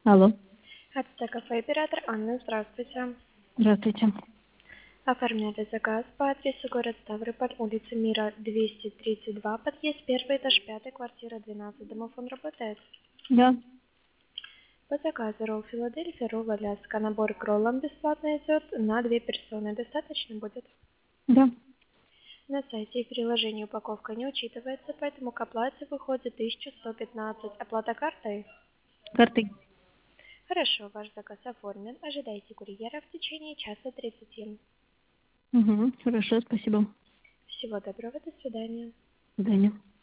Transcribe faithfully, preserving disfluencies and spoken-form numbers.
Алло. Это кафе «Оператор». Анна, здравствуйте. Здравствуйте. Оформляли заказ по адресу город Ставрополь, улица Мира, двести тридцать два, подъезд первый этаж, пятая квартира, двенадцать. Домофон работает? Да. По заказу ролл Филадельфия, ролл Аляска. Набор к роллам бесплатно идет на две персоны. Достаточно будет? Да. На сайте и в приложении упаковка не учитывается, поэтому к оплате выходит тысяча сто пятнадцать. Оплата картой? Картой. Хорошо, ваш заказ оформлен. Ожидайте курьера в течение часа тридцати. Угу. Хорошо, спасибо. Всего доброго, до свидания. До свидания.